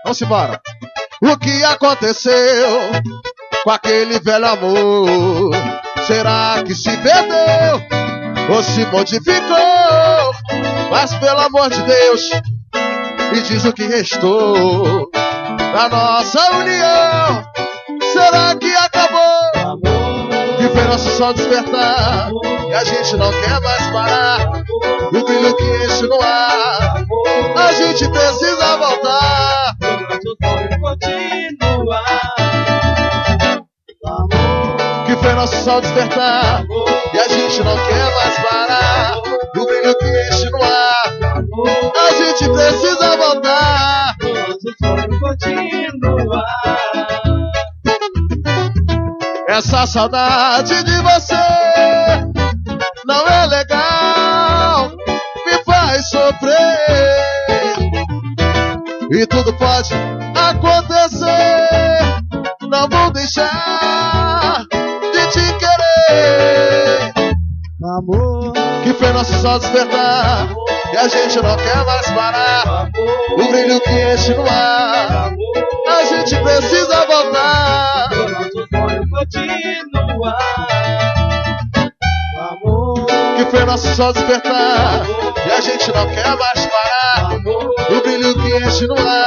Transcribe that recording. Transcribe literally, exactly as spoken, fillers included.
Vamos embora. O que aconteceu com aquele velho amor? Será que se perdeu ou se modificou? Mas pelo amor de Deus, me diz o que restou da nossa união. Será que acabou? Que foi nosso sol despertar e a gente não quer mais parar. O brilho que enche no ar, a gente precisa voltar. Que foi nosso sol despertar e a gente não quer mais parar. O brilho que enche no ar, a gente precisa voltar. Essa saudade de você não é legal, me faz sofrer. E tudo pode acontecer, não vou deixar de te querer. Amor, que foi nosso sol despertar e a gente não quer mais parar. O brilho que enche no ar, a gente precisa voltar. Que foi nosso sol despertar e a gente não quer mais parar. O brilho que enche no ar,